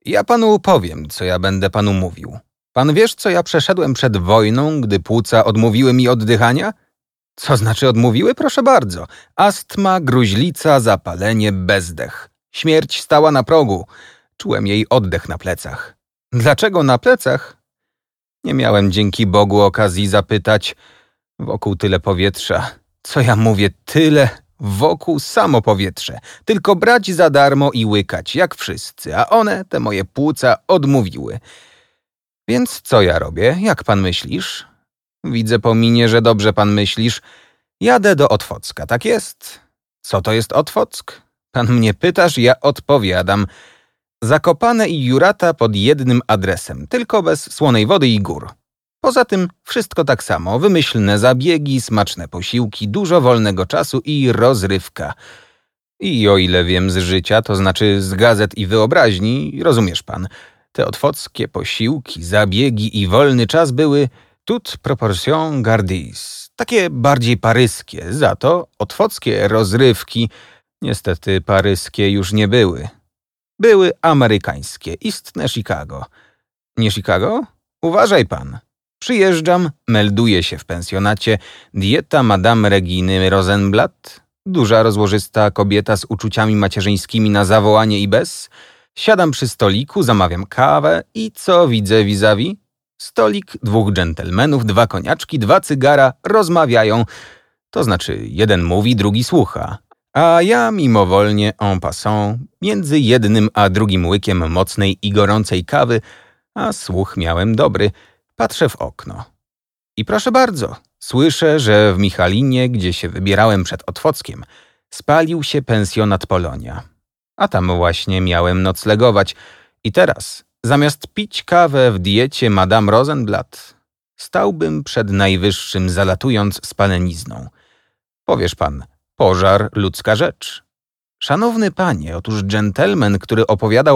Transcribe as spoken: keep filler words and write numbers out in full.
Ja panu powiem, co ja będę panu mówił. Pan wiesz, co ja przeszedłem przed wojną, gdy płuca odmówiły mi oddychania? Co znaczy odmówiły? Proszę bardzo. Astma, gruźlica, zapalenie, bezdech. Śmierć stała na progu. Czułem jej oddech na plecach. Dlaczego na plecach? Nie miałem dzięki Bogu okazji zapytać. Wokół tyle powietrza. Co ja mówię, tyle? Wokół samo powietrze. Tylko brać za darmo i łykać, jak wszyscy. A one, te moje płuca, odmówiły. Więc co ja robię? Jak pan myślisz? Widzę po minie, że dobrze pan myślisz. Jadę do Otwocka, tak jest? Co to jest Otwock? Pan mnie pytasz, ja odpowiadam. Zakopane i Jurata pod jednym adresem, tylko bez słonej wody i gór. Poza tym wszystko tak samo, wymyślne zabiegi, smaczne posiłki, dużo wolnego czasu i rozrywka. I o ile wiem z życia, to znaczy z gazet i wyobraźni, rozumiesz pan, te otwockie posiłki, zabiegi i wolny czas były toute proportion gardis, takie bardziej paryskie, za to otwockie rozrywki, niestety paryskie już nie były. Były amerykańskie, istne Chicago. Nie Chicago? Uważaj pan. Przyjeżdżam, melduję się w pensjonacie, dieta Madame Reginy Rosenblatt, duża rozłożysta kobieta z uczuciami macierzyńskimi na zawołanie i bez. Siadam przy stoliku, zamawiam kawę i co widzę vis-a-vis? Stolik, dwóch dżentelmenów, dwa koniaczki, dwa cygara, rozmawiają. To znaczy, jeden mówi, drugi słucha. A ja mimowolnie, en passant, między jednym a drugim łykiem mocnej i gorącej kawy, a słuch miałem dobry, patrzę w okno. I proszę bardzo, słyszę, że w Michalinie, gdzie się wybierałem przed Otwockiem, spalił się pensjonat Polonia. A tam właśnie miałem noclegować. I teraz, zamiast pić kawę w diecie Madame Rosenblatt, stałbym przed najwyższym, zalatując spalenizną. Powiesz pan, pożar ludzka rzecz. Szanowny panie, otóż dżentelmen, który opowiadał